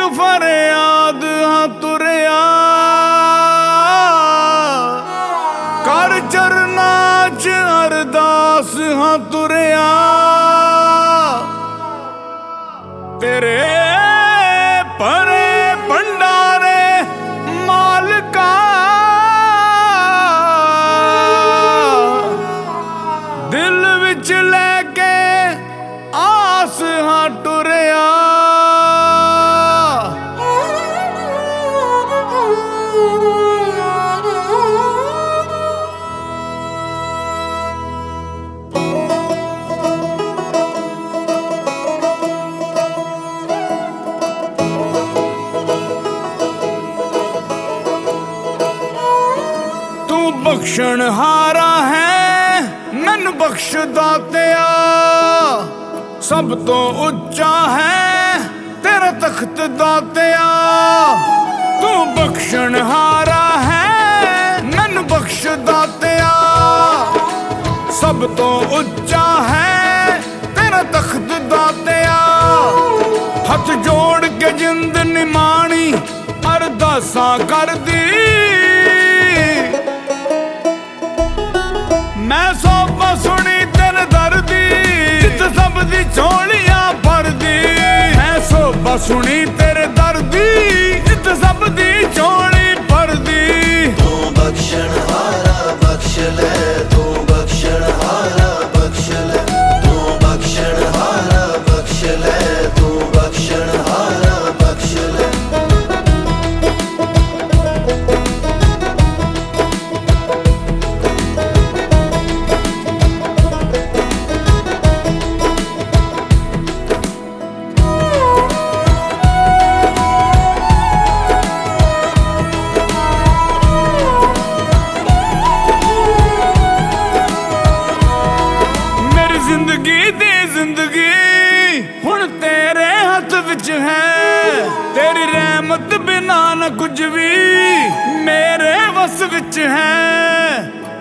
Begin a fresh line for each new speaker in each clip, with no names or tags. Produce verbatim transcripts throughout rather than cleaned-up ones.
फरियाद हाँ तुरया कर चरना च अरदास हाँ तुरया तेरे परे भंडारे मालका दिल विच लेके आस हाँ टुरया बख्शण हारा है मैनू बख्श दातिया सब तो उच्चा है तेरा तख्त दातिया तू बख्शण हारा है मैनू बख्श दातिया सब तो उच्चा है तेरा तख्त दातिया हथ जोड़ के जिंद निमाणी अरदासा कर दी मैं सोपा सुनी तेन दर्दी जित सब दी झोलियां भर दी मैं सोपा सुनी तेरे दर्दी जित सब दी झोली भर दी
तू बख्शण हारा बख्श ले तू बख्शण हारा बख्श ले तू बख्शण हारा बख्श ले तू बख्शण हारा बख्श ले
जिंदगी दी जिंदगी हुण तेरे हथ विच है तेरी रहमत बिना न कुछ भी मेरे वस विच है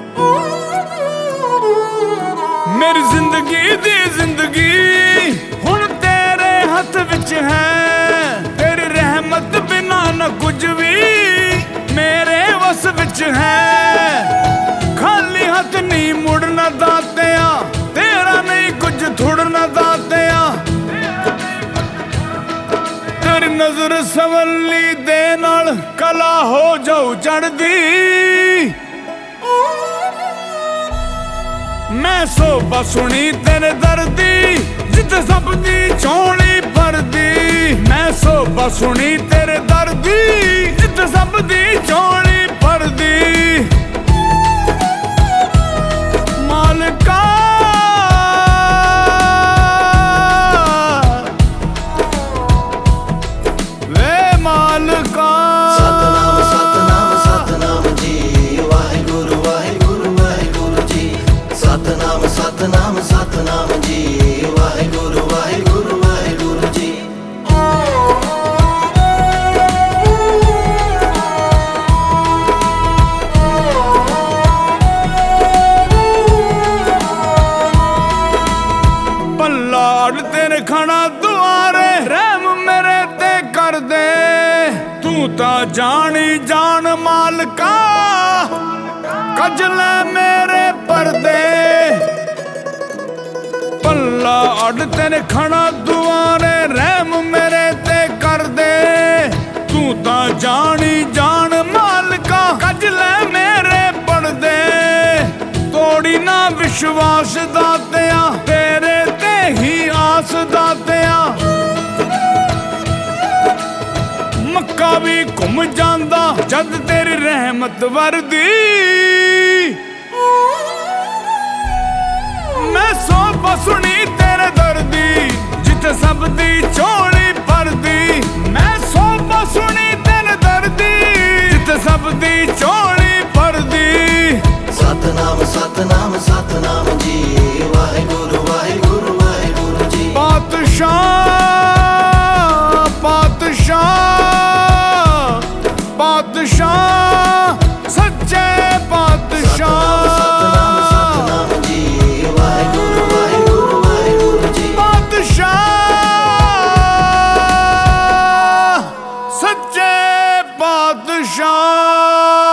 मेरी जिंदगी दी जिंदगी हुण तेरे हथ विच है तेरी रहमत बिना न कुछ भी मेरे वस विच है खाली हथ नहीं मुड़ना दातिया तेरा नहीं कुछ थोड़ना दातिया तेरी नजर सवली दे नाल कला हो जाऊ चढ़दी मैं सोपा सुनी तेरे दर्दी जित सब दी झोली भरदी मैं सोपा सुनी तेरे दर्दी जित सब दी झोली भरदी मालका
सतनाम सतनाम सतनाम जी वाहिगुरु वाहिगुरु वाहिगुरु जी सतनाम सतनाम सतनाम जी वाहिगुरु वाहिगुरु वाहिगुरु जी
पल्ला अड़ तेरे खाना दुआरे रहम मेरे ते कर दे तू ता जानी जान मालका कज ले मेरे पर्दे पल्ला अड़ तेरे खाना दुआरे रहम मेरे ते कर दे तू ता जानी जान मालका कज ले मेरे पर्दे तोड़ी ना विश्वास दातिया तेरे ते ही आस दातिया मक्का भी घुम जांदा जद तेरी रहमत वरदी मैं सोपा सुनी तेरे दर्दी जित सब दी झोली भरदी मैं सोपा सुनी तेरे दर्दी जित सब दी झोली भरदी
सतनाम सतनाम सतनाम जी वाहिगुरु वाहिगुरु वाहिगुरु जी
पातशाह पातशाह पातशाह सच्चे पातशाह
सतनाम सतनाम जी वाहिगुरु वाहिगुरु वाहिगुरु जी
पातशाह ਪਾਤਸ਼ਾਹ।